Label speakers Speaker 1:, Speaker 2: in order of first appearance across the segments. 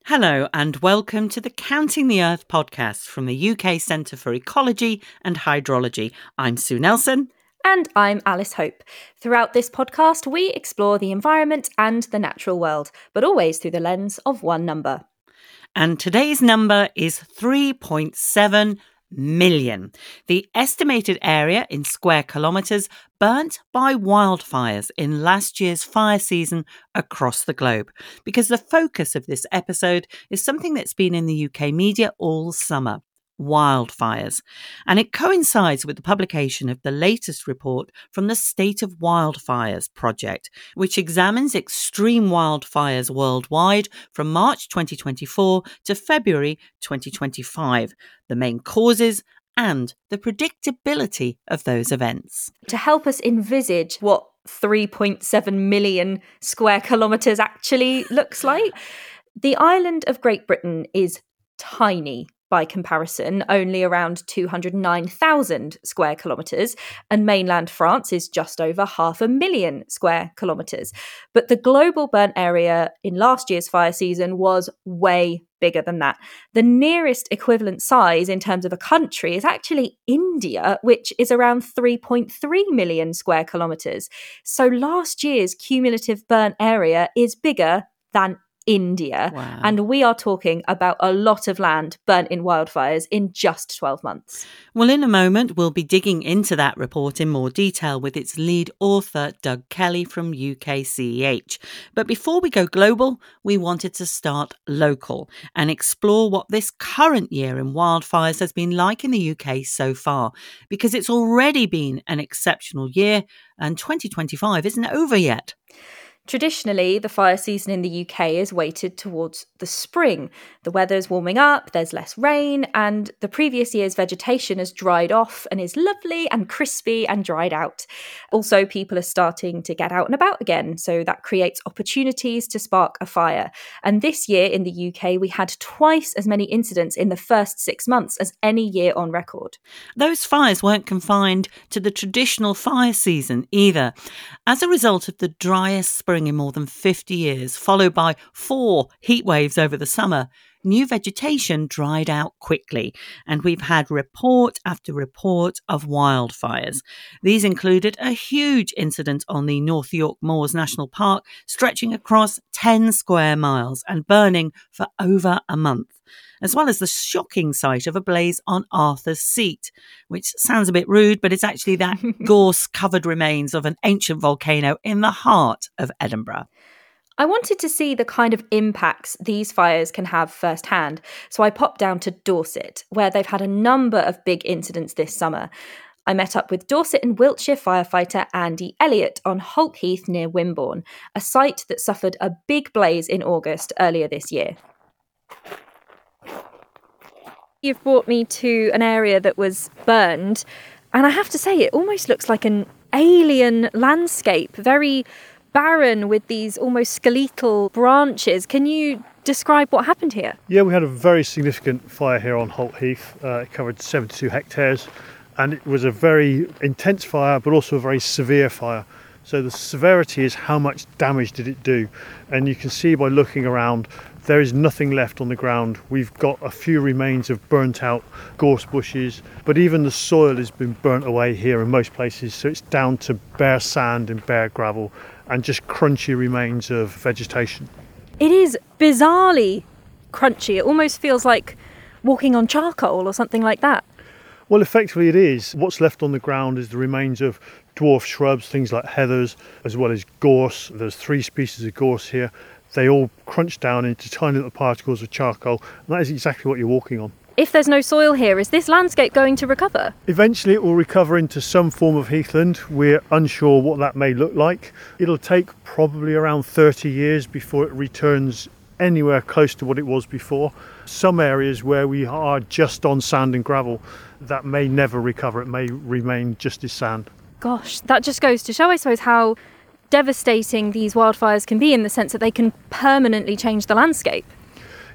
Speaker 1: Hello and welcome to the Counting the Earth podcast from the UK Centre for Ecology and Hydrology. I'm Sue Nelson.
Speaker 2: And I'm Alice Hope. Throughout this podcast, we explore the environment and the natural world, but always through the lens of one number.
Speaker 1: And today's number is 3.7 million. The estimated area in square kilometres burnt by wildfires in last year's fire season across the globe. Because the focus of this episode is something that's been in the UK media all summer. Wildfires. And it coincides with the publication of the latest report from the State of Wildfires project, which examines extreme wildfires worldwide from March 2024 to February 2025, the main causes and the predictability of those events.
Speaker 2: To help us envisage what 3.7 million square kilometres actually looks like, the island of Great Britain is tiny. By comparison, only around 209,000 square kilometres, and mainland France is just over 500,000 square kilometres. But the global burnt area in last year's fire season was way bigger than that. The nearest equivalent size in terms of a country is actually India, which is around 3.3 million square kilometres. So last year's cumulative burnt area is bigger than India.
Speaker 1: Wow.
Speaker 2: And we are talking about a lot of land burnt in wildfires in just 12 months.
Speaker 1: Well, in a moment, we'll be digging into that report in more detail with its lead author, Doug Kelly from UKCEH. But before we go global, we wanted to start local and explore what this current year in wildfires has been like in the UK so far, because it's already been an exceptional year and 2025 isn't over yet.
Speaker 2: Traditionally, the fire season in the UK is weighted towards the spring. The weather's warming up, there's less rain, and the previous year's vegetation has dried off and is lovely and crispy and dried out. Also, people are starting to get out and about again, so that creates opportunities to spark a fire. And this year in the UK, we had twice as many incidents in the first 6 months as any year on record.
Speaker 1: Those fires weren't confined to the traditional fire season either. As a result of the driest spring in more than 50 years, followed by 4 heat waves over the summer, new vegetation dried out quickly, and we've had report after report of wildfires. These included a huge incident on the North York Moors National Park, stretching across 10 square miles and burning for over a month, as well as the shocking sight of a blaze on Arthur's Seat, which sounds a bit rude, but it's actually that gorse-covered remains of an ancient volcano in the heart of Edinburgh.
Speaker 2: I wanted to see the kind of impacts these fires can have firsthand, so I popped down to Dorset, where they've had a number of big incidents this summer. I met up with Dorset and Wiltshire firefighter Andy Elliott on Holt Heath near Wimborne, a site that suffered a big blaze in August earlier this year. You've brought me to an area that was burned, and I have to say it almost looks like an alien landscape, very barren with these almost skeletal branches. Can you describe what happened here?
Speaker 3: Yeah, we had a very significant fire here on Holt Heath. It covered 72 hectares, and it was a very intense fire, but also a very severe fire. So the severity is how much damage did it do, and you can see by looking around there is nothing left on the ground. We've got a few remains of burnt out gorse bushes, but even the soil has been burnt away here in most places, so it's down to bare sand and bare gravel and just crunchy remains of vegetation.
Speaker 2: It is bizarrely crunchy. It almost feels like walking on charcoal or something like that.
Speaker 3: Well, effectively it is. What's left on the ground is the remains of dwarf shrubs, things like heathers, as well as gorse. There's 3 species of gorse here. They all crunch down into tiny little particles of charcoal, and that is exactly what you're walking on.
Speaker 2: If there's no soil here, is this landscape going to recover?
Speaker 3: Eventually it will recover into some form of heathland. We're unsure what that may look like. It'll take probably around 30 years before it returns anywhere close to what it was before. Some areas where we are just on sand and gravel, that may never recover. It may remain just as sand.
Speaker 2: Gosh, that just goes to show, I suppose, how devastating these wildfires can be in the sense that they can permanently change the landscape.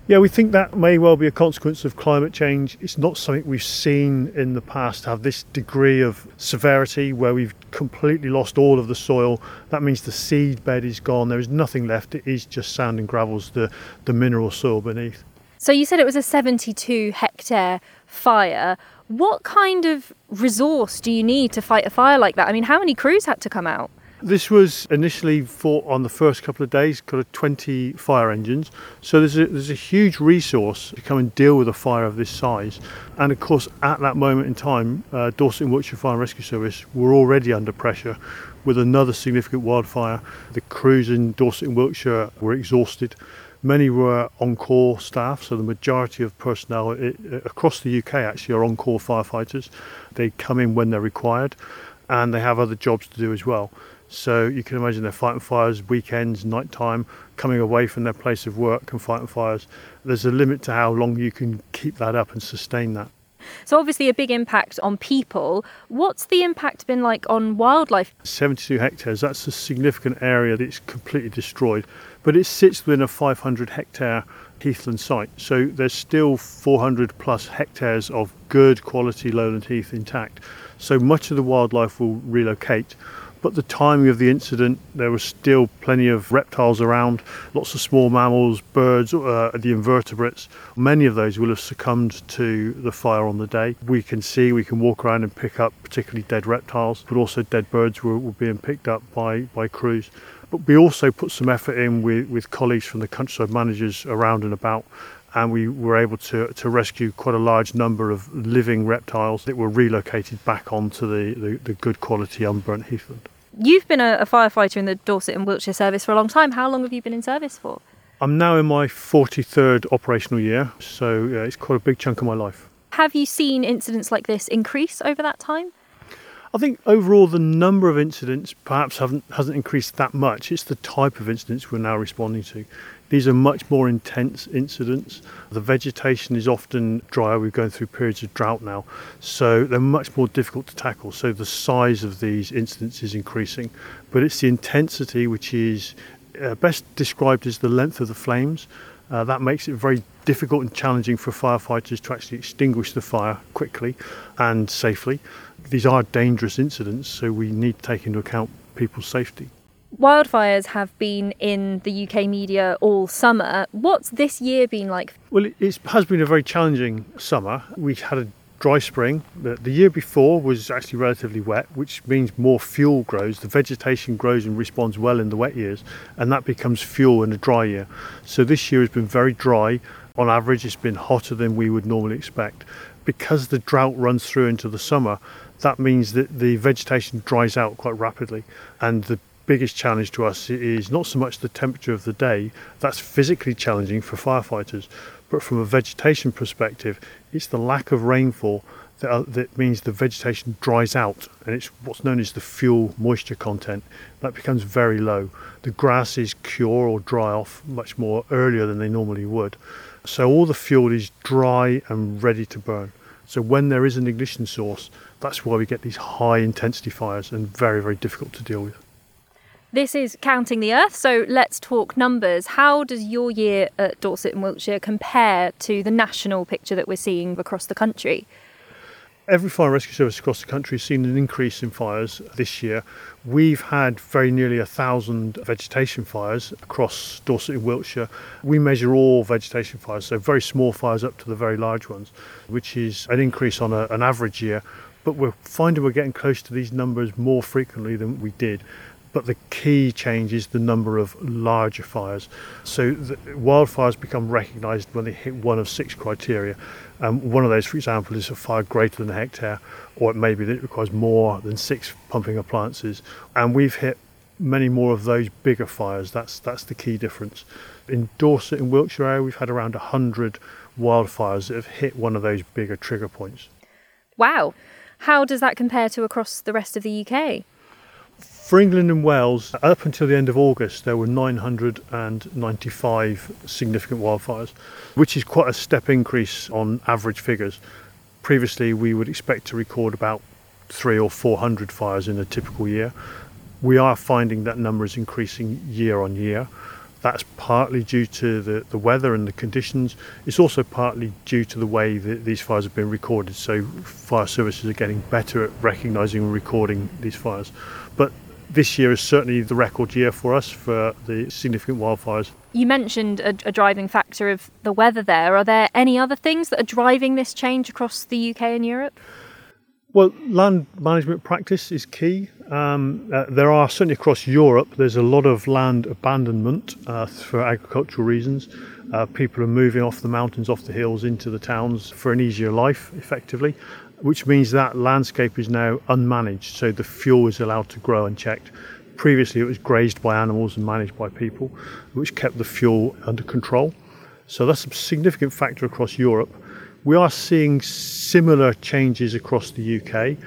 Speaker 3: Yeah, we think that may well be a consequence of climate change. It's not something we've seen in the past have this degree of severity where we've completely lost all of the soil. That means the seed bed is gone. There is nothing left. It is just sand and gravels, the mineral soil beneath.
Speaker 2: So you said it was a 72 hectare fire. What kind of resource do you need to fight a fire like that? I mean, how many crews had to come out?
Speaker 3: This was initially fought on the first couple of days, kind of 20 fire engines. So there's a huge resource to come and deal with a fire of this size. And of course, at that moment in time, Dorset and Wiltshire Fire and Rescue Service were already under pressure with another significant wildfire. The crews in Dorset and Wiltshire were exhausted. Many were on-call staff, so the majority of personnel across the UK actually are on-call firefighters. They come in when they're required, and they have other jobs to do as well. So you can imagine they're fighting fires weekends, night time, coming away from their place of work and fighting fires. There's a limit to how long you can keep that up and sustain that.
Speaker 2: So obviously a big impact on people. What's the impact been like on wildlife?
Speaker 3: 72 hectares, that's a significant area that's completely destroyed. But it sits within a 500 hectare heathland site. So there's still 400 plus hectares of good quality lowland heath intact. So much of the wildlife will relocate. But the timing of the incident, there was still plenty of reptiles around, lots of small mammals, birds, the invertebrates. Many of those will have succumbed to the fire on the day. We can walk around and pick up particularly dead reptiles, but also dead birds were being picked up by crews. But we also put some effort in with colleagues from the countryside managers around and about, and we were able to rescue quite a large number of living reptiles that were relocated back onto the good quality unburnt heathland.
Speaker 2: You've been a firefighter in the Dorset and Wiltshire service for a long time. How long have you been in service for?
Speaker 3: I'm now in my 43rd operational year, so it's quite a big chunk of my life.
Speaker 2: Have you seen incidents like this increase over that time?
Speaker 3: I think overall the number of incidents perhaps hasn't increased that much. It's the type of incidents we're now responding to. These are much more intense incidents. The vegetation is often drier. We're going through periods of drought now, so they're much more difficult to tackle. So the size of these incidents is increasing, but it's the intensity which is best described as the length of the flames. That makes it very difficult and challenging for firefighters to actually extinguish the fire quickly and safely. These are dangerous incidents, so we need to take into account people's safety.
Speaker 2: Wildfires have been in the UK media all summer. What's this year been like?
Speaker 3: Well, it has been a very challenging summer. We had a dry spring. The year before was actually relatively wet, which means more fuel grows. The vegetation grows and responds well in the wet years, and that becomes fuel in a dry year. So this year has been very dry. On average, it's been hotter than we would normally expect. Because the drought runs through into the summer, that means that the vegetation dries out quite rapidly, and the biggest challenge to us is not so much the temperature of the day. That's physically challenging for firefighters, but from a vegetation perspective, it's the lack of rainfall that means the vegetation dries out, and it's what's known as the fuel moisture content that becomes very low. The grasses cure or dry off much more earlier than they normally would, so all the fuel is dry and ready to burn. So when there is an ignition source, that's why we get these high intensity fires and very, very difficult to deal with.
Speaker 2: This is Counting the Earth, so let's talk numbers. How does your year at Dorset and Wiltshire compare to the national picture that we're seeing across the country?
Speaker 3: Every fire and rescue service across the country has seen an increase in fires this year. We've had very nearly 1,000 vegetation fires across Dorset and Wiltshire. We measure all vegetation fires, so very small fires up to the very large ones, which is an increase on an average year. But we're finding we're getting close to these numbers more frequently than we did. But the key change is the number of larger fires. So the wildfires become recognised when they hit one of 6 criteria. One of those, for example, is a fire greater than a hectare, or it may be that it requires more than 6 pumping appliances. And we've hit many more of those bigger fires. That's the key difference. In Dorset and Wiltshire area, we've had around 100 wildfires that have hit one of those bigger trigger points.
Speaker 2: Wow. How does that compare to across the rest of the UK?
Speaker 3: For England and Wales, up until the end of August, there were 995 significant wildfires, which is quite a step increase on average figures. Previously, we would expect to record about 300 or 400 fires in a typical year. We are finding that number is increasing year on year. That's partly due to the weather and the conditions. It's also partly due to the way that these fires have been recorded. So fire services are getting better at recognising and recording these fires. But this year is certainly the record year for us for the significant wildfires.
Speaker 2: You mentioned a driving factor of the weather there. Are there any other things that are driving this change across the UK and Europe?
Speaker 3: Well, land management practice is key. There are, certainly across Europe, there's a lot of land abandonment for agricultural reasons. People are moving off the mountains, off the hills into the towns for an easier life, effectively, which means that landscape is now unmanaged, so the fuel is allowed to grow unchecked. Previously, it was grazed by animals and managed by people, which kept the fuel under control. So that's a significant factor across Europe. We are seeing similar changes across the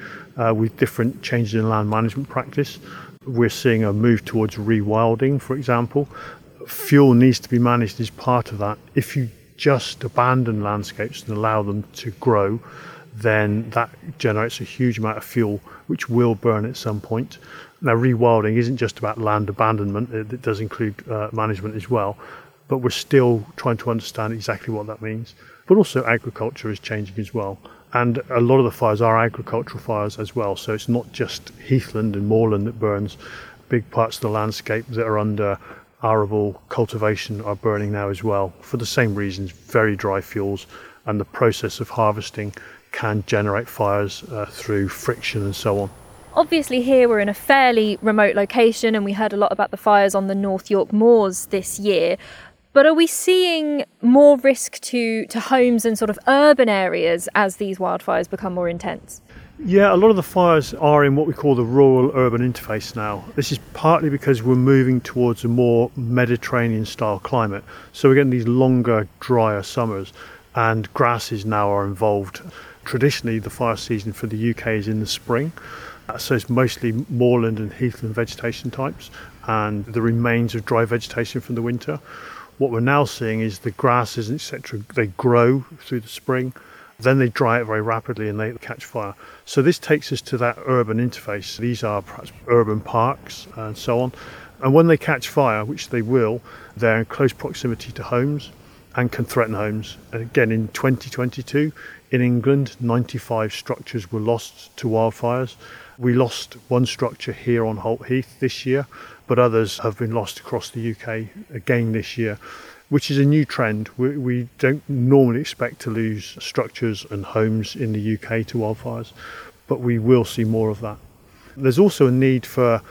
Speaker 3: UK with different changes in land management practice. We're seeing a move towards rewilding, for example. Fuel needs to be managed as part of that. If you just abandon landscapes and allow them to grow, then that generates a huge amount of fuel, which will burn at some point. Now, rewilding isn't just about land abandonment, it does include management as well, but we're still trying to understand exactly what that means. But also agriculture is changing as well. And a lot of the fires are agricultural fires as well. So it's not just heathland and moorland that burns. Big parts of the landscape that are under arable cultivation are burning now as well, for the same reasons, very dry fuels. And the process of harvesting can generate fires through friction and so on.
Speaker 2: Obviously here we're in a fairly remote location and we heard a lot about the fires on the North York Moors this year. But are we seeing more risk to homes and sort of urban areas as these wildfires become more intense?
Speaker 3: Yeah, a lot of the fires are in what we call the rural-urban interface now. This is partly because we're moving towards a more Mediterranean-style climate. So we're getting these longer, drier summers, and grasses now are involved. Traditionally, the fire season for the UK is in the spring. So it's mostly moorland and heathland vegetation types, and the remains of dry vegetation from the winter. What we're now seeing is the grasses, etc., they grow through the spring, then they dry out very rapidly and they catch fire. So this takes us to that urban interface. These are perhaps urban parks and so on. And when they catch fire, which they will, they're in close proximity to homes and can threaten homes. And again, in 2022, in England, 95 structures were lost to wildfires. We lost one structure here on Holt Heath this year, but others have been lost across the UK again this year, which is a new trend. We don't normally expect to lose structures and homes in the UK to wildfires, but we will see more of that. There's also a need for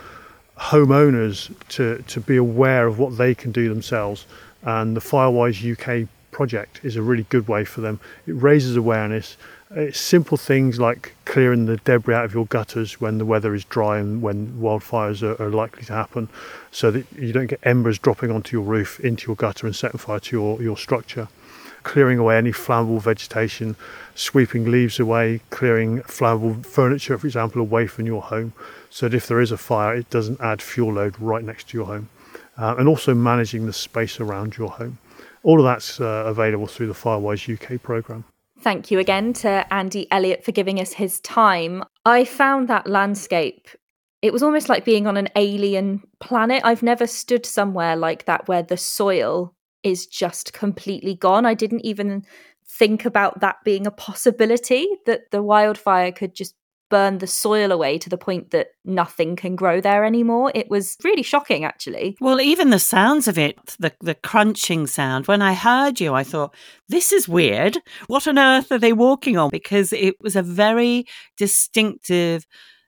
Speaker 3: homeowners to be aware of what they can do themselves, and the Firewise UK project is a really good way for them. It raises awareness. It's simple things like clearing the debris out of your gutters when the weather is dry and when wildfires are likely to happen, so that you don't get embers dropping onto your roof, into your gutter and setting fire to your structure. Clearing away any flammable vegetation, sweeping leaves away, clearing flammable furniture, for example, away from your home, so that if there is a fire, it doesn't add fuel load right next to your home. And also managing the space around your home. All of that's available through the Firewise UK programme.
Speaker 2: Thank you again to Andy Elliott for giving us his time. I found that landscape, it was almost like being on an alien planet. I've never stood somewhere like that where the soil is just completely gone. I didn't even think about that being a possibility, that the wildfire could just burn the soil away to the point that nothing can grow there anymore. It was really shocking, actually.
Speaker 1: Well, even the sounds of it, the crunching sound, when I heard you, I thought, this is weird. What on earth are they walking on? Because it was a very distinctive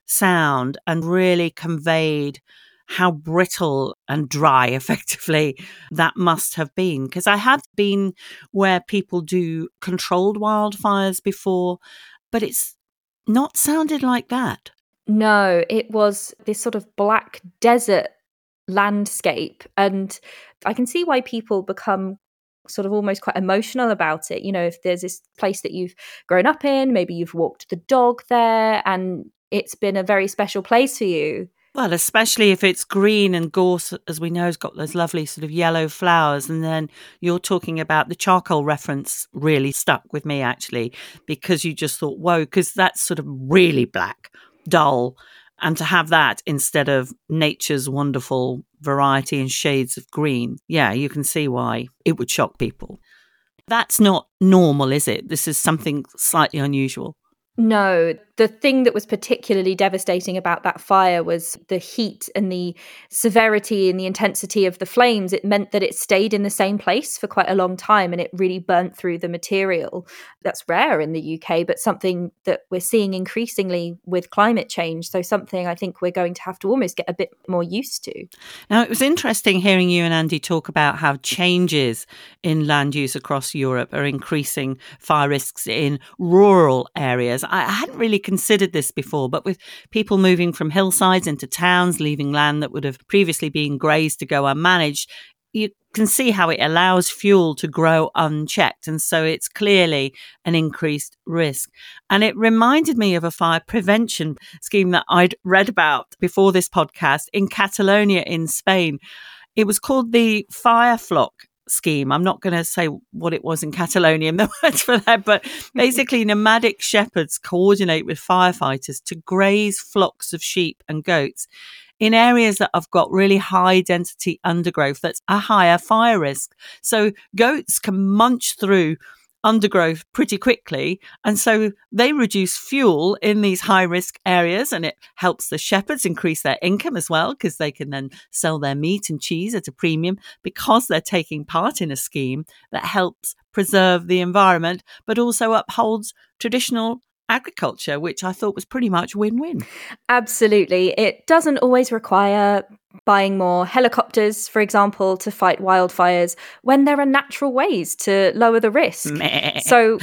Speaker 1: sound and really conveyed how brittle and dry, effectively, that must have been. Because I have been where people do controlled wildfires before, but it's not sounded like that.
Speaker 2: No, it was this sort of black desert landscape. And I can see why people become sort of almost quite emotional about it. You know, if there's this place that you've grown up in, maybe you've walked the dog there and it's been a very special place for you.
Speaker 1: Well, especially if it's green, and gorse, as we know, has got those lovely sort of yellow flowers. And then you're talking about the charcoal reference really stuck with me, actually, because you just thought, whoa, because that's sort of really black, dull, And to have that instead of nature's wonderful variety and shades of green, yeah, you can see why it would shock people. That's not normal, is it? This is something slightly unusual.
Speaker 2: No, the thing that was particularly devastating about that fire was the heat and the severity and the intensity of the flames. It meant that it stayed in the same place for quite a long time and it really burnt through the material. That's rare in the UK, but something that we're seeing increasingly with climate change. So something I think we're going to have to almost get a bit more used to.
Speaker 1: Now, it was interesting hearing you and Andy talk about how changes in land use across Europe are increasing fire risks in rural areas. I hadn't really considered this before, but with people moving from hillsides into towns, leaving land that would have previously been grazed to go unmanaged, you can see how it allows fuel to grow unchecked. And so it's clearly an increased risk. And it reminded me of a fire prevention scheme that I'd read about before this podcast in Catalonia in Spain. It was called the Fire Flock scheme. I'm not going to say what it was in Catalonia, the words for that, but basically nomadic shepherds coordinate with firefighters to graze flocks of sheep and goats in areas that have got really high density undergrowth that's a higher fire risk. So goats can munch through undergrowth pretty quickly, and so they reduce fuel in these high risk areas, and it helps the shepherds increase their income as well, because they can then sell their meat and cheese at a premium because they're taking part in a scheme that helps preserve the environment but also upholds traditional agriculture, which I thought was pretty much win-win.
Speaker 2: Absolutely. It doesn't always require buying more helicopters, for example, to fight wildfires when there are natural ways to lower the risk.
Speaker 1: Meh.
Speaker 2: So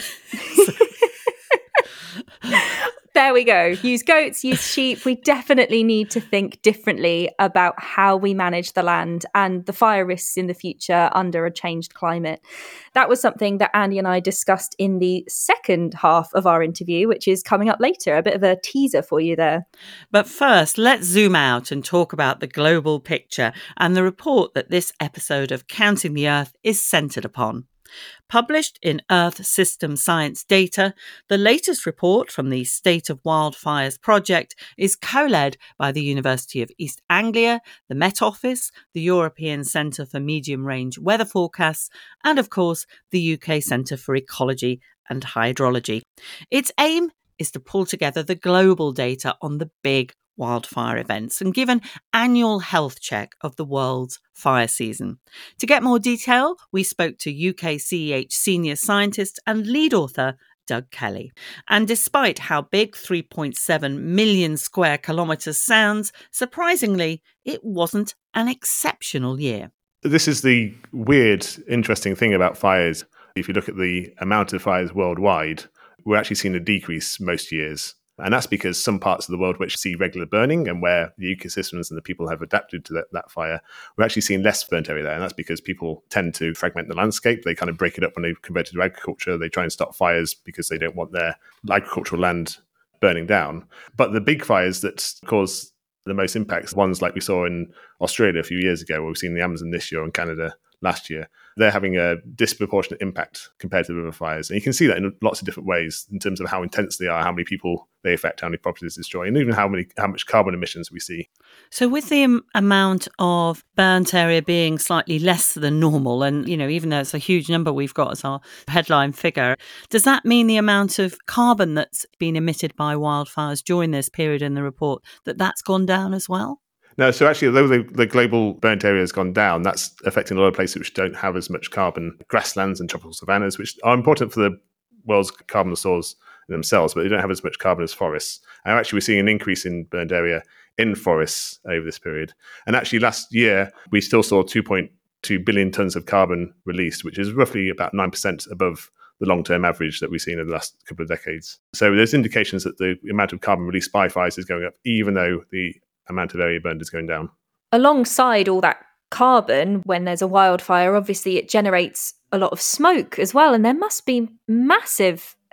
Speaker 2: there we go. Use goats, use sheep. We definitely need to think differently about how we manage the land and the fire risks in the future under a changed climate. That was something that Andy and I discussed in the second half of our interview, which is coming up later. A bit of a teaser for you there.
Speaker 1: But first, let's zoom out and talk about the global picture and the report that this episode of Counting the Earth is centred upon. Published in Earth System Science Data, the latest report from the State of Wildfires project is co-led by the University of East Anglia, the Met Office, the European Centre for Medium Range Weather Forecasts, and of course the UK Centre for Ecology and Hydrology. Its aim is to pull together the global data on the big wildfire events and give an annual health check of the world's fire season. To get more detail, we spoke to UK CEH senior scientist and lead author Doug Kelly. And despite how big 3.7 million square kilometres sounds, surprisingly, it wasn't an exceptional year.
Speaker 4: This is the weird, interesting thing about fires. If you look at the amount of fires worldwide, we're actually seeing a decrease most years. And that's because some parts of the world which see regular burning and where the ecosystems and the people have adapted to that fire, we're actually seeing less burnt area there. And that's because people tend to fragment the landscape. They kind of break it up when they convert it to agriculture. They try and stop fires because they don't want their agricultural land burning down. But the big fires that cause the most impacts, ones like we saw in Australia a few years ago, where we've seen the Amazon this year and Canada last year, they're having a disproportionate impact compared to the river fires. And you can see that in lots of different ways in terms of how intense they are, how many people they affect, how many properties they destroy, and even how much carbon emissions we see.
Speaker 1: So with the amount of burnt area being slightly less than normal, and, you know, even though it's a huge number we've got as our headline figure, does that mean the amount of carbon that's been emitted by wildfires during this period in the report, that's gone down as well?
Speaker 4: No, so actually, although the global burnt area has gone down, that's affecting a lot of places which don't have as much carbon, grasslands and tropical savannas, which are important for the world's carbon stores themselves, but they don't have as much carbon as forests. And actually, we're seeing an increase in burnt area in forests over this period. And actually, last year, we still saw 2.2 billion tons of carbon released, which is roughly about 9% above the long-term average that we've seen in the last couple of decades. So there's indications that the amount of carbon released by fires is going up, even though the amount of area burned is going down.
Speaker 2: Alongside all that carbon, when there's a wildfire, obviously it generates a lot of smoke as well. And there must be massive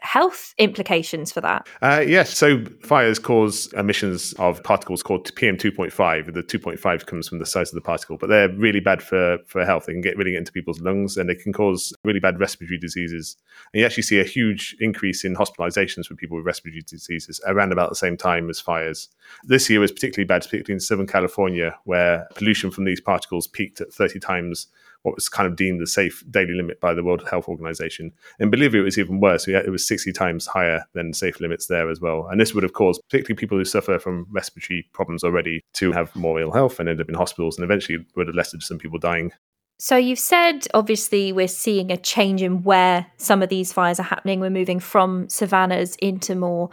Speaker 2: health implications for that?
Speaker 4: Yes. So fires cause emissions of particles called PM2.5. The 2.5 comes from the size of the particle, but they're really bad for health. They can really get into people's lungs, and they can cause really bad respiratory diseases. And you actually see a huge increase in hospitalizations for people with respiratory diseases around about the same time as fires. This year was particularly bad, particularly in Southern California, where pollution from these particles peaked at 30 times what was kind of deemed the safe daily limit by the World Health Organization. In Bolivia, it was even worse. It was 60 times higher than safe limits there as well. And this would have caused particularly people who suffer from respiratory problems already to have more ill health and end up in hospitals, and eventually would have led to some people dying.
Speaker 2: So you've said, obviously, we're seeing a change in where some of these fires are happening. We're moving from savannas into more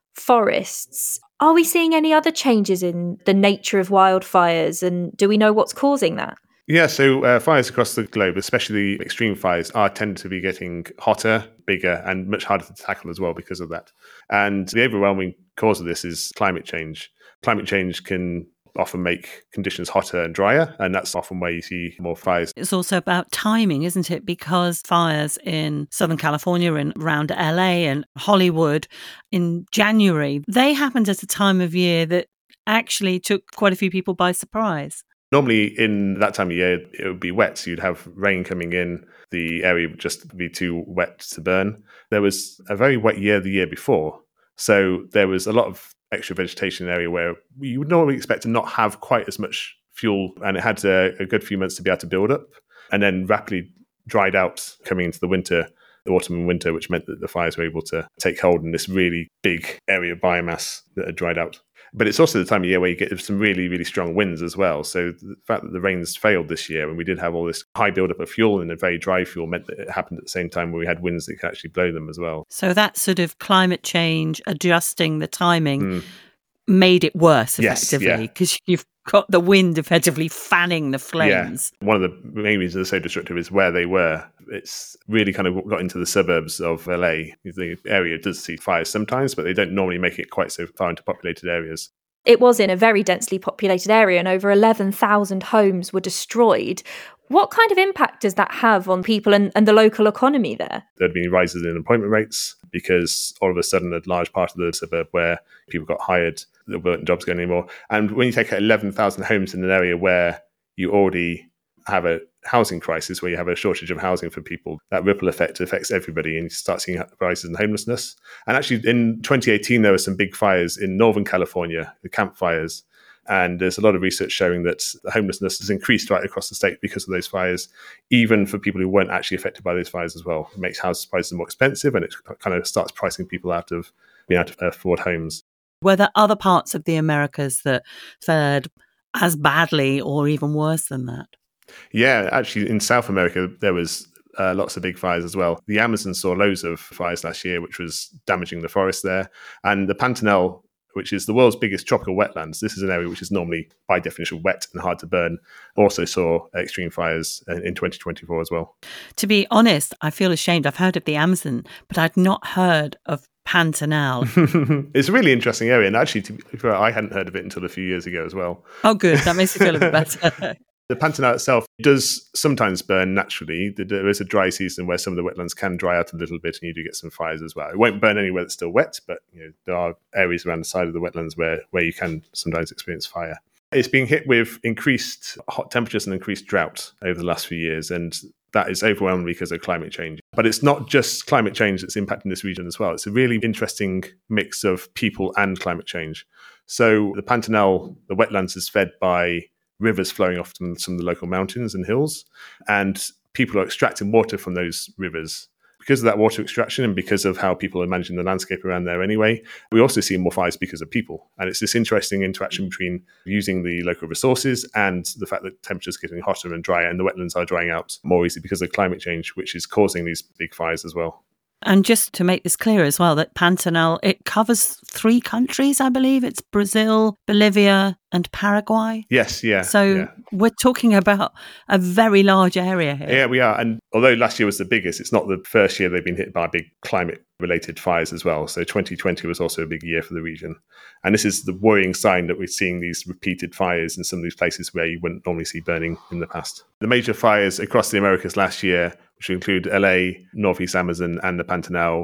Speaker 2: forests. Are we seeing any other changes in the nature of wildfires, and do we know what's causing that?
Speaker 4: Yeah, so fires across the globe, especially the extreme fires, tend to be getting hotter, bigger, and much harder to tackle as well because of that. And the overwhelming cause of this is climate change. Climate change can often make conditions hotter and drier, and that's often where you see more fires.
Speaker 1: It's also about timing, isn't it? Because fires in Southern California and around LA and Hollywood in January, they happened at a time of year that actually took quite a few people by surprise.
Speaker 4: Normally in that time of year, it would be wet. So you'd have rain coming in. The area would just be too wet to burn. There was a very wet year the year before. So there was a lot of extra vegetation in the area where you would normally expect to not have quite as much fuel. And it had a good few months to be able to build up, and then rapidly dried out coming into the winter, the autumn and winter, which meant that the fires were able to take hold in this really big area of biomass that had dried out. But it's also the time of year where you get some really, really strong winds as well. So the fact that the rains failed this year and we did have all this high buildup of fuel and a very dry fuel meant that it happened at the same time where we had winds that could actually blow them as well.
Speaker 1: So that sort of climate change, adjusting the timing, made it worse effectively, because you've got the wind effectively fanning the flames.
Speaker 4: Yeah. One of the main reasons they're so destructive is where they were. It's really kind of got into the suburbs of LA. The area does see fires sometimes, but they don't normally make it quite so far into populated areas.
Speaker 2: It was in a very densely populated area, and over 11,000 homes were destroyed. What kind of impact does that have on people and the local economy there?
Speaker 4: There'd been rises in employment rates because all of a sudden a large part of the suburb where people got hired, there weren't jobs going anymore. And when you take 11,000 homes in an area where you already have a housing crisis, where you have a shortage of housing for people, that ripple effect affects everybody, and you start seeing rises in homelessness. And actually in 2018, there were some big fires in Northern California, the Camp Fires. And there's a lot of research showing that homelessness has increased right across the state because of those fires, even for people who weren't actually affected by those fires as well. It makes house prices more expensive, and it kind of starts pricing people out of being able to afford homes.
Speaker 1: Were there other parts of the Americas that fared as badly or even worse than that?
Speaker 4: Yeah, actually in South America, there was lots of big fires as well. The Amazon saw loads of fires last year, which was damaging the forest there. And the Pantanal, which is the world's biggest tropical wetlands, this is an area which is normally by definition wet and hard to burn, also saw extreme fires in 2024 as well.
Speaker 1: To be honest, I feel ashamed. I've heard of the Amazon, but I'd not heard of Pantanal.
Speaker 4: It's a really interesting area, and actually I hadn't heard of it until a few years ago as well.
Speaker 1: Oh good, that makes me feel a bit better.
Speaker 4: The Pantanal itself does sometimes burn naturally. There is a dry season where some of the wetlands can dry out a little bit, and you do get some fires as well. It won't burn anywhere that's still wet, but there are areas around the side of the wetlands where you can sometimes experience fire. It's being hit with increased hot temperatures and increased drought over the last few years, and that is overwhelming because of climate change. But it's not just climate change that's impacting this region as well. It's a really interesting mix of people and climate change. So the Pantanal, the wetlands, is fed by rivers flowing off from some of the local mountains and hills, and people are extracting water from those rivers. Because of that water extraction and because of how people are managing the landscape around there anyway, we also see more fires because of people. And it's this interesting interaction between using the local resources and the fact that temperatures are getting hotter and drier, and the wetlands are drying out more easily because of climate change, which is causing these big fires as well.
Speaker 1: And just to make this clear as well, that Pantanal, it covers 3 countries, I believe. It's Brazil, Bolivia, and Paraguay.
Speaker 4: Yes, yeah.
Speaker 1: So we're talking about a very large area here.
Speaker 4: Yeah, we are. And although last year was the biggest, it's not the first year they've been hit by big climate-related fires as well. So 2020 was also a big year for the region. And this is the worrying sign that we're seeing these repeated fires in some of these places where you wouldn't normally see burning in the past. The major fires across the Americas last year, which include LA, Northeast Amazon, and the Pantanal,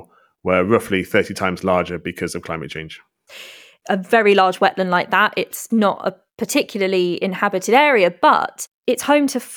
Speaker 4: were roughly 30 times larger because of climate change.
Speaker 2: A very large wetland like that, it's not a particularly inhabited area, but it's home to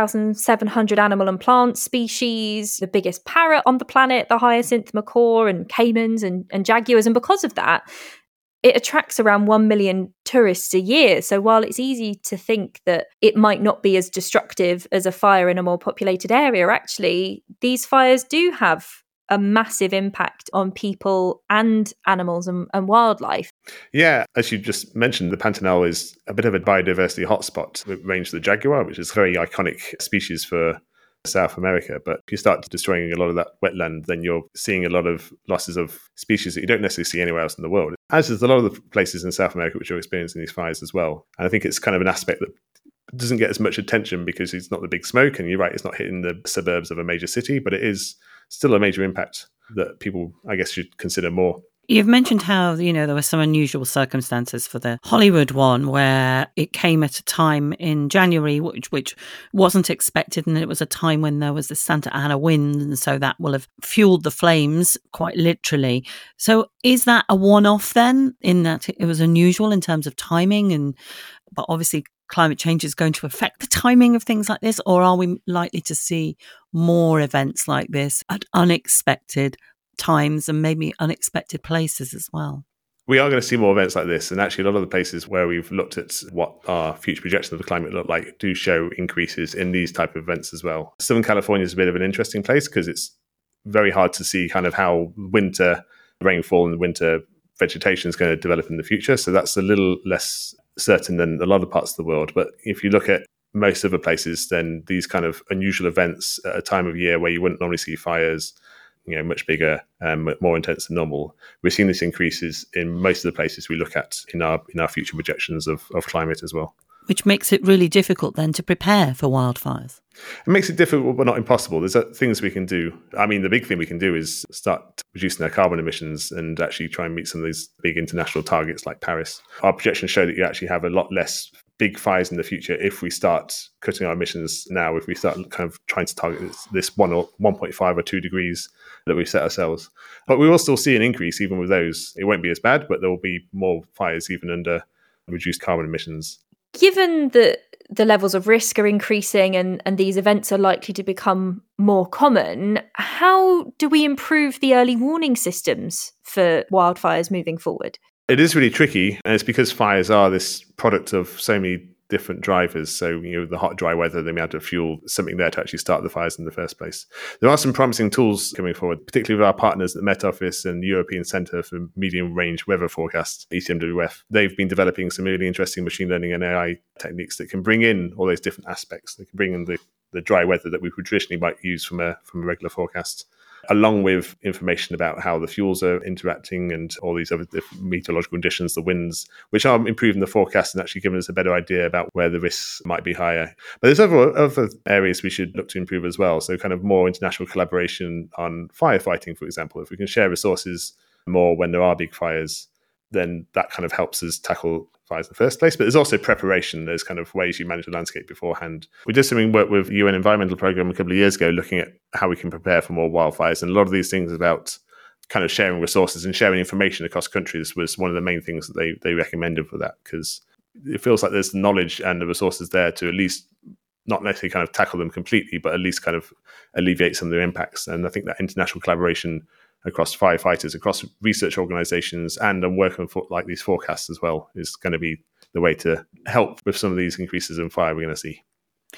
Speaker 2: 4,700 animal and plant species, the biggest parrot on the planet, the hyacinth macaw and caimans and jaguars. And because of that, it attracts around 1 million tourists a year. So while it's easy to think that it might not be as destructive as a fire in a more populated area, actually, these fires do have a massive impact on people and animals and wildlife.
Speaker 4: Yeah, as you just mentioned, the Pantanal is a bit of a biodiversity hotspot. It ranges the jaguar, which is a very iconic species for South America. But if you start destroying a lot of that wetland, then you're seeing a lot of losses of species that you don't necessarily see anywhere else in the world, as is a lot of the places in South America which are experiencing these fires as well. And I think it's kind of an aspect that doesn't get as much attention because it's not the big smoke. And you're right, it's not hitting the suburbs of a major city, but it is still a major impact that people, I guess, should consider more.
Speaker 1: You've mentioned how, there were some unusual circumstances for the Hollywood one, where it came at a time in January, which wasn't expected. And it was a time when there was the Santa Ana wind. And so that will have fueled the flames quite literally. So is that a one-off then, in that it was unusual in terms of timing? But obviously climate change is going to affect the timing of things like this, or are we likely to see more events like this at unexpected times and maybe unexpected places as well?
Speaker 4: We are going to see more events like this, and actually a lot of the places where we've looked at what our future projections of the climate look like do show increases in these type of events as well. Southern California is a bit of an interesting place because it's very hard to see kind of how winter rainfall and winter vegetation is going to develop in the future. So that's a little less certain than a lot of parts of the world. But if you look at most other places, then these kind of unusual events at a time of year where you wouldn't normally see fires, much bigger and more intense than normal, we're seeing this increases in most of the places we look at in our future projections of climate as well.
Speaker 1: Which makes it really difficult then to prepare for wildfires.
Speaker 4: It makes it difficult, but not impossible. There's things we can do. I mean, the big thing we can do is start reducing our carbon emissions and actually try and meet some of these big international targets like Paris. Our projections show that you actually have a lot less big fires in the future if we start cutting our emissions now, if we start kind of trying to target this 1 or 1.5 or 2 degrees that we've set ourselves. But we will still see an increase even with those. It won't be as bad, but there will be more fires even under reduced carbon emissions.
Speaker 2: Given that the levels of risk are increasing and these events are likely to become more common, how do we improve the early warning systems for wildfires moving forward?
Speaker 4: It is really tricky, and it's because fires are this product of so many different drivers. So, the hot, dry weather, the amount of fuel, something there to actually start the fires in the first place. There are some promising tools coming forward, particularly with our partners at the Met Office and the European Centre for Medium Range Weather Forecast, ECMWF. They've been developing some really interesting machine learning and AI techniques that can bring in all those different aspects. They can bring in the dry weather that we traditionally might use from a regular forecast, along with information about how the fuels are interacting and all these other meteorological conditions, the winds, which are improving the forecast and actually giving us a better idea about where the risks might be higher. But there's other areas we should look to improve as well. So kind of more international collaboration on firefighting, for example. If we can share resources more when there are big fires, then that kind of helps us tackle fires in the first place. But there's also preparation. There's kind of ways you manage the landscape beforehand. We did something work with the UN Environmental Programme a couple of years ago, looking at how we can prepare for more wildfires. And a lot of these things about kind of sharing resources and sharing information across countries was one of the main things that they recommended for that, because it feels like there's the knowledge and the resources there to at least not necessarily kind of tackle them completely, but at least kind of alleviate some of their impacts. And I think that international collaboration across firefighters, across research organizations, and working on like these forecasts as well is going to be the way to help with some of these increases in fire we're going to see.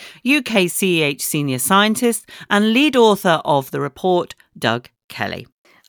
Speaker 1: UK CEH senior scientist and lead author of the report, Doug Kelly.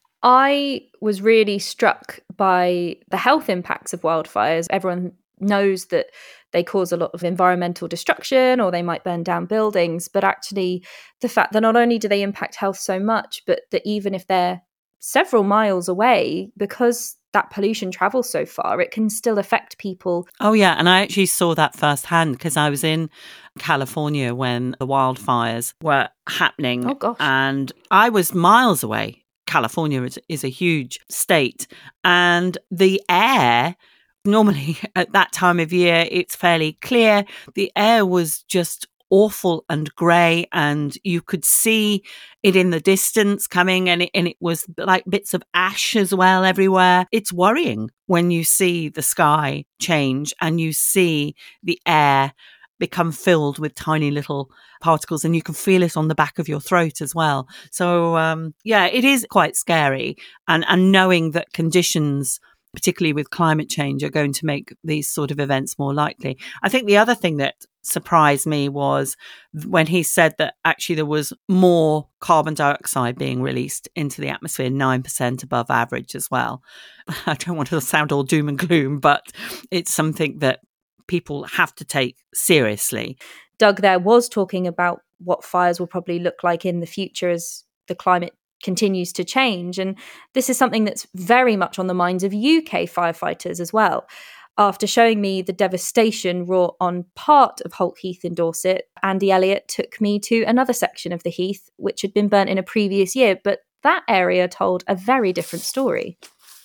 Speaker 2: I was really struck by the health impacts of wildfires. Everyone knows that they cause a lot of environmental destruction or they might burn down buildings, but actually the fact that not only do they impact health so much, but that even if they're several miles away, because that pollution travels so far, it can still affect people.
Speaker 1: Oh, yeah. And I actually saw that firsthand because I was in California when the wildfires were happening.
Speaker 2: Oh, gosh.
Speaker 1: And I was miles away. California is a huge state. And the air, normally at that time of year, it's fairly clear. The air was just awful and grey, and you could see it in the distance coming, and it was like bits of ash as well everywhere. It's worrying when you see the sky change and you see the air become filled with tiny little particles, and you can feel it on the back of your throat as well. So, it is quite scary. And knowing that conditions, particularly with climate change, are going to make these sort of events more likely. I think the other thing that surprised me was when he said that actually there was more carbon dioxide being released into the atmosphere, 9% above average as well. I don't want to sound all doom and gloom, but it's something that people have to take seriously.
Speaker 2: Doug there was talking about what fires will probably look like in the future as the climate continues to change. And this is something that's very much on the minds of UK firefighters as well. After showing me the devastation wrought on part of Holt Heath in Dorset, Andy Elliott took me to another section of the heath, which had been burnt in a previous year, but that area told a very different story.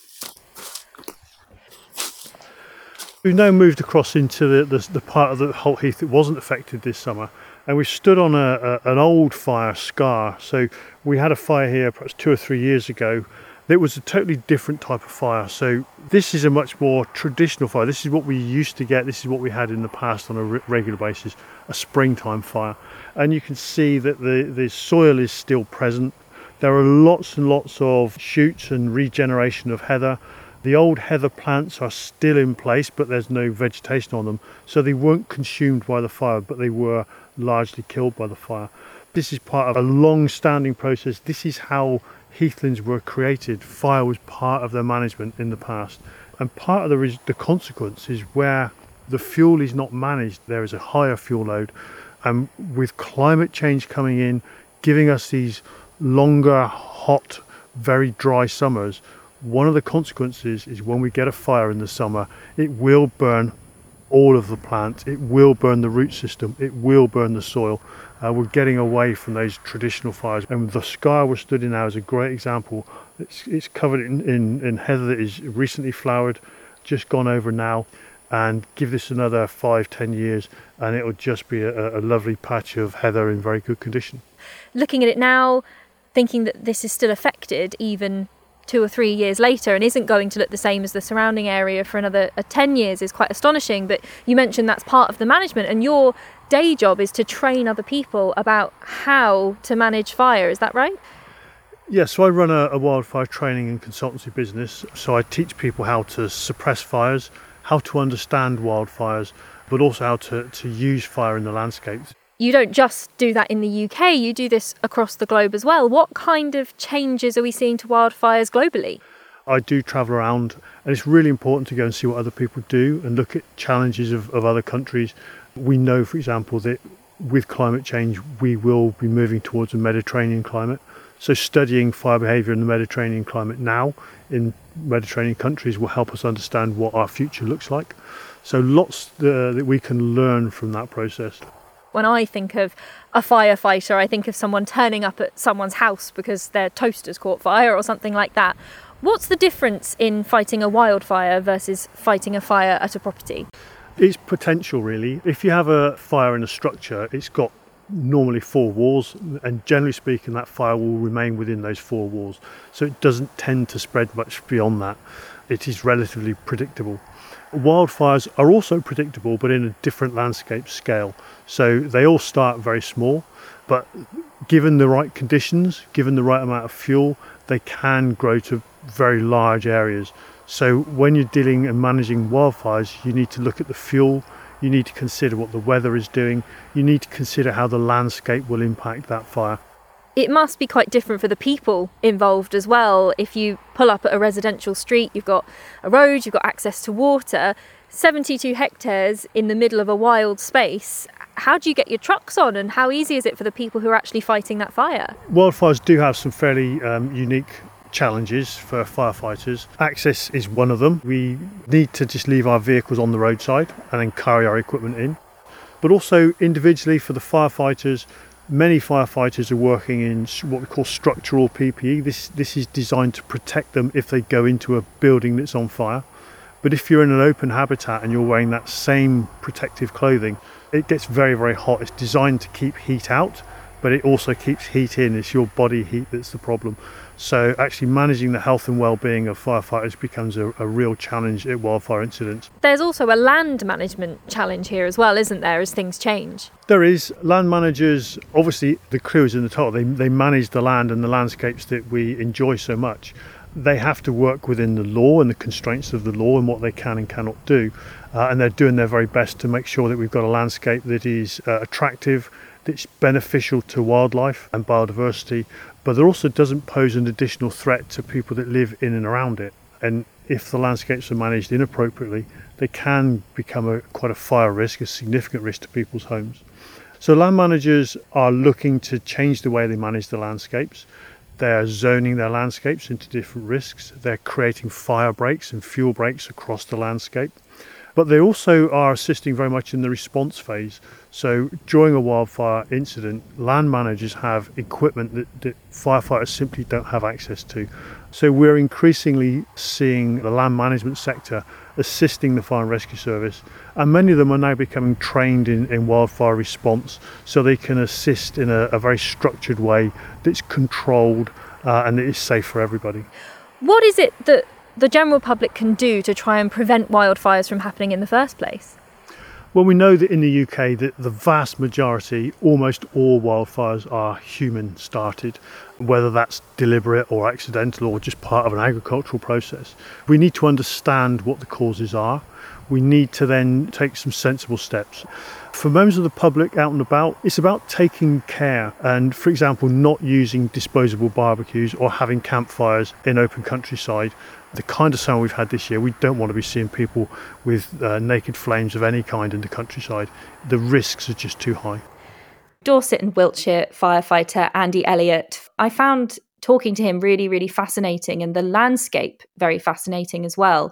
Speaker 3: We've now moved across into the part of the Holt Heath that wasn't affected this summer, and we've stood on an old fire scar. So we had a fire here perhaps 2 or 3 years ago. It was a totally different type of fire. So this is a much more traditional fire. This is what we used to get. This is what we had in the past on a regular basis, a springtime fire. And you can see that the soil is still present. There are lots and lots of shoots and regeneration of heather. The old heather plants are still in place, but there's no vegetation on them. So they weren't consumed by the fire, but they were largely killed by the fire. This is part of a long-standing process. This is how heathlands were created. Fire was part of their management in the past. And part of the consequence is where the fuel is not managed, there is a higher fuel load. And with climate change coming in, giving us these longer, hot, very dry summers, one of the consequences is when we get a fire in the summer, it will burn all of the plants, it will burn the root system, it will burn the soil. We're getting away from those traditional fires, and the scar we're stood in now is a great example. It's covered in heather that is recently flowered, just gone over now, and give this another 5-10 years and it'll just be a lovely patch of heather in very good condition.
Speaker 2: Looking at it now, thinking that this is still affected even 2 or 3 years later and isn't going to look the same as the surrounding area for another 10 years is quite astonishing. But you mentioned that's part of the management, and your day job is to train other people about how to manage fire. Is that right?
Speaker 3: Yes, so I run a wildfire training and consultancy business. So I teach people how to suppress fires, how to understand wildfires, but also how to use fire in the landscapes.
Speaker 2: You don't just do that in the UK, you do this across the globe as well. What kind of changes are we seeing to wildfires globally?
Speaker 3: I do travel around, and it's really important to go and see what other people do and look at challenges of other countries. We know, for example, that with climate change, we will be moving towards a Mediterranean climate. So studying fire behaviour in the Mediterranean climate now in Mediterranean countries will help us understand what our future looks like. So lots that we can learn from that process.
Speaker 2: When I think of a firefighter, I think of someone turning up at someone's house because their toaster's caught fire or something like that. What's the difference in fighting a wildfire versus fighting a fire at a property?
Speaker 3: It's potential, really. If you have a fire in a structure, it's got normally 4 walls, and generally speaking, that fire will remain within those 4 walls. So it doesn't tend to spread much beyond that. It is relatively predictable. Wildfires are also predictable, but in a different landscape scale. So they all start very small, but given the right conditions, given the right amount of fuel, they can grow to very large areas. So when you're dealing and managing wildfires, you need to look at the fuel, you need to consider what the weather is doing, you need to consider how the landscape will impact that fire.
Speaker 2: It must be quite different for the people involved as well. If you pull up at a residential street, you've got a road, you've got access to water, 72 hectares in the middle of a wild space. How do you get your trucks on, and how easy is it for the people who are actually fighting that fire?
Speaker 3: Wildfires do have some fairly unique challenges for firefighters. Access is one of them. We need to just leave our vehicles on the roadside and then carry our equipment in. But also individually for the firefighters, many firefighters are working in what we call structural PPE. This is designed to protect them if they go into a building that's on fire. But if you're in an open habitat and you're wearing that same protective clothing, It gets very, very hot. It's designed to keep heat out, but it also keeps heat in. It's your body heat that's the problem. So actually managing the health and well-being of firefighters becomes a real challenge at wildfire incidents.
Speaker 5: There's also a land management challenge here as well, isn't there, as things change?
Speaker 3: There is. Land managers, obviously the crews in the top, they manage the land and the landscapes that we enjoy so much. They have to work within the law and the constraints of the law and what they can and cannot do. And they're doing their very best to make sure that we've got a landscape that is attractive, that's beneficial to wildlife and biodiversity, but that also doesn't pose an additional threat to people that live in and around it. And if the landscapes are managed inappropriately, they can become quite a fire risk, a significant risk to people's homes. So land managers are looking to change the way they manage the landscapes. They're zoning their landscapes into different risks. They're creating fire breaks and fuel breaks across the landscape. But they also are assisting very much in the response phase. So during a wildfire incident, land managers have equipment that firefighters simply don't have access to. So we're increasingly seeing the land management sector assisting the fire and rescue service, and many of them are now becoming trained in wildfire response, so they can assist in a very structured way that's controlled and that is safe for everybody.
Speaker 5: What is it that the general public can do to try and prevent wildfires from happening in the first place?
Speaker 3: Well, we know that in the UK that the vast majority, almost all wildfires are human started, whether that's deliberate or accidental or just part of an agricultural process. We need to understand what the causes are. We need to then take some sensible steps. For members of the public out and about, it's about taking care and, for example, not using disposable barbecues or having campfires in open countryside. The kind of summer we've had this year, we don't want to be seeing people with naked flames of any kind in the countryside. The risks are just too high.
Speaker 2: Dorset and Wiltshire firefighter Andy Elliott, I found talking to him really, really fascinating, and the landscape very fascinating as well.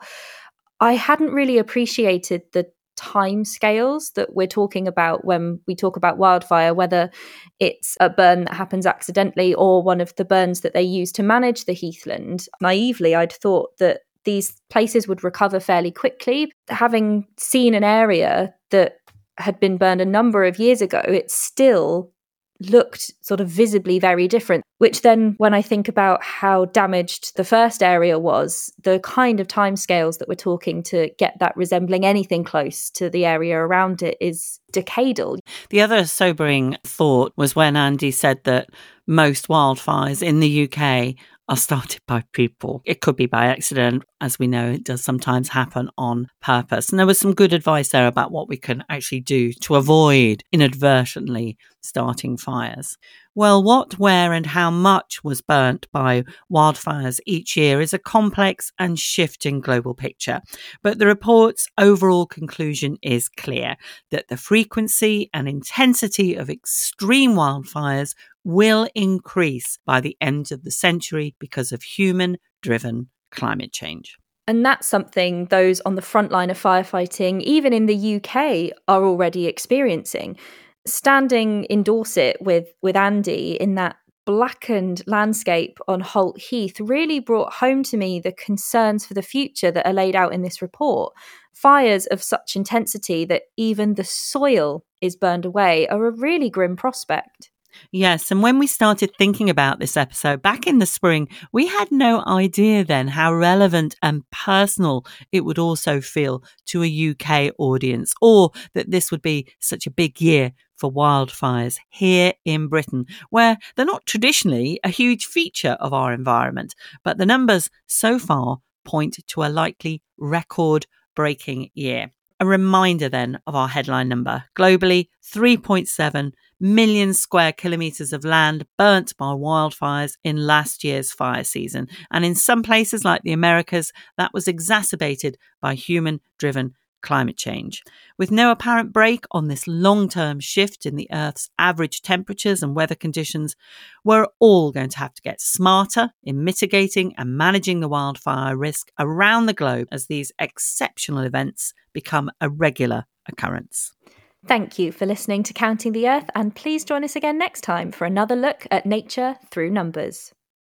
Speaker 2: I hadn't really appreciated the time scales that we're talking about when we talk about wildfire, whether it's a burn that happens accidentally or one of the burns that they use to manage the heathland. Naively, I'd thought that these places would recover fairly quickly. Having seen an area that had been burned a number of years ago, it still looked sort of visibly very different, which then, when I think about how damaged the first area was, the kind of timescales that we're talking to get that resembling anything close to the area around it is decadal.
Speaker 1: The other sobering thought was when Andy said that most wildfires in the UK are started by people. It could be by accident. As we know, it does sometimes happen on purpose. And there was some good advice there about what we can actually do to avoid inadvertently starting fires. Well, what, where and how much was burnt by wildfires each year is a complex and shifting global picture. But the report's overall conclusion is clear, that the frequency and intensity of extreme wildfires will increase by the end of the century because of human-driven climate change.
Speaker 2: And that's something those on the front line of firefighting, even in the UK, are already experiencing. Standing in Dorset with Andy in that blackened landscape on Holt Heath really brought home to me the concerns for the future that are laid out in this report. Fires of such intensity that even the soil is burned away are a really grim prospect.
Speaker 1: Yes, and when we started thinking about this episode back in the spring, we had no idea then how relevant and personal it would also feel to a UK audience, or that this would be such a big year for wildfires here in Britain, where they're not traditionally a huge feature of our environment. But the numbers so far point to a likely record-breaking year. A reminder then of our headline number. Globally, 3.7 million square kilometres of land burnt by wildfires in last year's fire season. And in some places like the Americas, that was exacerbated by human-driven climate change. With no apparent break on this long-term shift in the Earth's average temperatures and weather conditions, we're all going to have to get smarter in mitigating and managing the wildfire risk around the globe as these exceptional events become a regular occurrence.
Speaker 2: Thank you for listening to Counting the Earth, and please join us again next time for another look at nature through numbers.